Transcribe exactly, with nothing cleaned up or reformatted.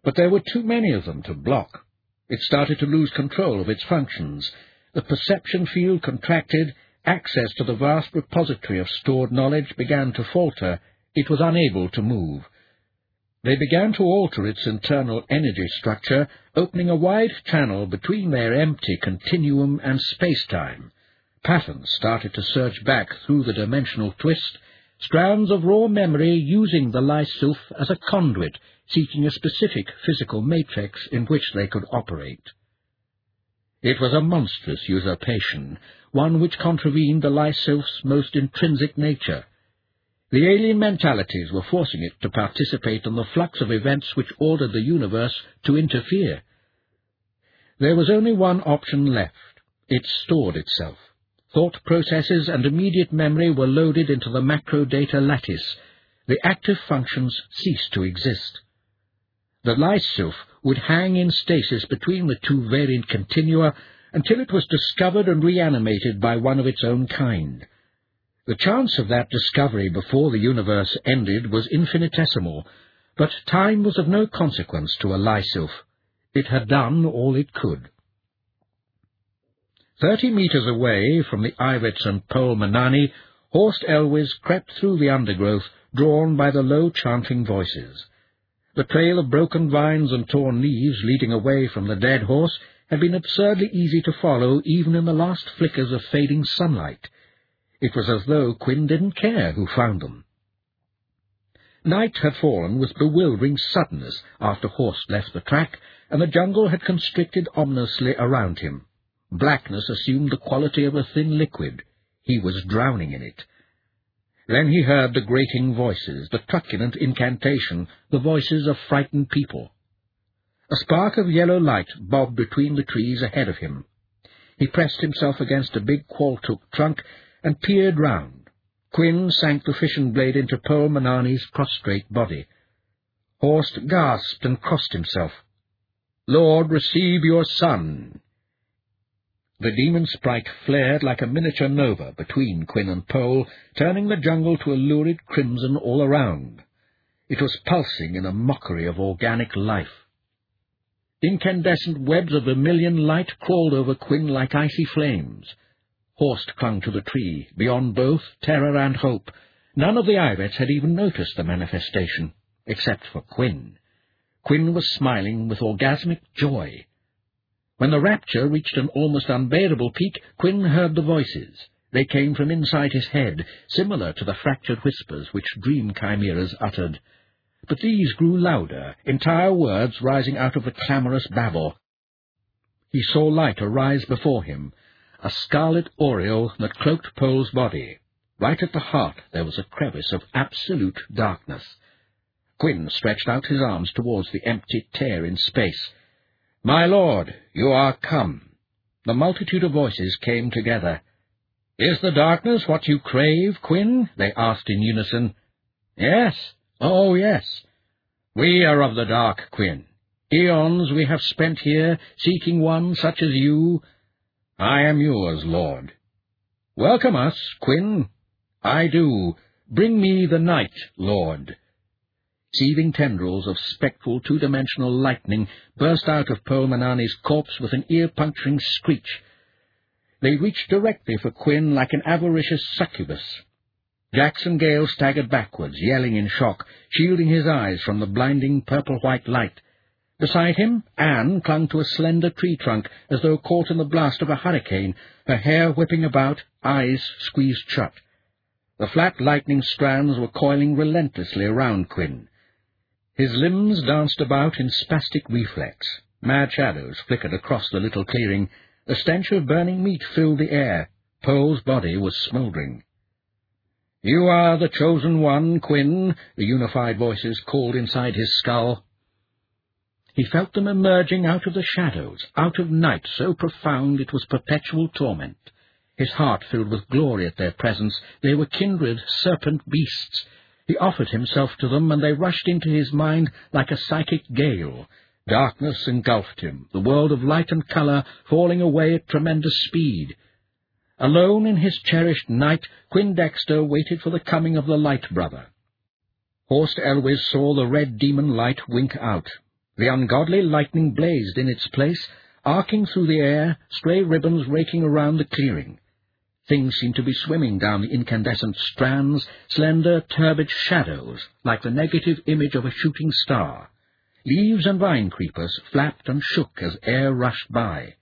but there were too many of them to block. It started to lose control of its functions. The perception field contracted, access to the vast repository of stored knowledge began to falter. It was unable to move. They began to alter its internal energy structure, opening a wide channel between their empty continuum and space-time. Patterns started to surge back through the dimensional twist, strands of raw memory using the Lysilph as a conduit, seeking a specific physical matrix in which they could operate. It was a monstrous usurpation, one which contravened the Lysilph's most intrinsic nature. The alien mentalities were forcing it to participate in the flux of events which ordered the universe to interfere. There was only one option left. It stored itself. Thought processes and immediate memory were loaded into the macro-data lattice. The active functions ceased to exist. The Lysilph would hang in stasis between the two variant continua until it was discovered and reanimated by one of its own kind. The chance of that discovery before the universe ended was infinitesimal, but time was of no consequence to a Lysilph. It had done all it could. Thirty meters away from the Ivets and Pol Manani, Horst Elwes crept through the undergrowth, drawn by the low chanting voices. The trail of broken vines and torn leaves leading away from the dead horse had been absurdly easy to follow even in the last flickers of fading sunlight. It was as though Quinn didn't care who found them. Night had fallen with bewildering suddenness after Horst left the track, and the jungle had constricted ominously around him. Blackness assumed the quality of a thin liquid. He was drowning in it. Then he heard the grating voices, the truculent incantation, the voices of frightened people. A spark of yellow light bobbed between the trees ahead of him. He pressed himself against a big qualtook trunk and peered round. Quinn sank the fishing blade into Pol Manani's prostrate body. Horst gasped and crossed himself. "Lord, receive your son." The demon sprite flared like a miniature nova between Quinn and Pol, turning the jungle to a lurid crimson all around. It was pulsing in a mockery of organic life. Incandescent webs of vermilion light crawled over Quinn like icy flames. Horst clung to the tree, beyond both terror and hope. None of the Ivets had even noticed the manifestation, except for Quinn. Quinn was smiling with orgasmic joy. When the rapture reached an almost unbearable peak, Quinn heard the voices. They came from inside his head, similar to the fractured whispers which dream chimeras uttered. But these grew louder, entire words rising out of the clamorous babble. He saw light arise before him, a scarlet aureole that cloaked Pol's body. Right at the heart there was a crevice of absolute darkness. Quinn stretched out his arms towards the empty tear in space. "My lord, you are come." The multitude of voices came together. "Is the darkness what you crave, Quinn?" they asked in unison. "Yes, oh yes. We are of the dark, Quinn. Eons we have spent here, seeking one such as you. I am yours, lord." "Welcome us, Quinn." "I do. Bring me the night, lord." Seething tendrils of spectral two-dimensional lightning burst out of Pol Manani's corpse with an ear-puncturing screech. They reached directly for Quinn like an avaricious succubus. Jackson Gale staggered backwards, yelling in shock, shielding his eyes from the blinding purple-white light. Beside him, Anne clung to a slender tree trunk as though caught in the blast of a hurricane, her hair whipping about, eyes squeezed shut. The flat lightning strands were coiling relentlessly around Quinn. His limbs danced about in spastic reflex. Mad shadows flickered across the little clearing. The stench of burning meat filled the air. Pol's body was smouldering. "You are the chosen one, Quinn," the unified voices called inside his skull. He felt them emerging out of the shadows, out of night so profound it was perpetual torment. His heart filled with glory at their presence. They were kindred serpent beasts. He offered himself to them, and they rushed into his mind like a psychic gale. Darkness engulfed him, the world of light and colour falling away at tremendous speed. Alone in his cherished night, Quinn Dexter waited for the coming of the Light Brother. Horst Elwes saw the red demon light wink out. The ungodly lightning blazed in its place, arcing through the air, stray ribbons raking around the clearing. Things seemed to be swimming down the incandescent strands, slender, turbid shadows, like the negative image of a shooting star. Leaves and vine creepers flapped and shook as air rushed by.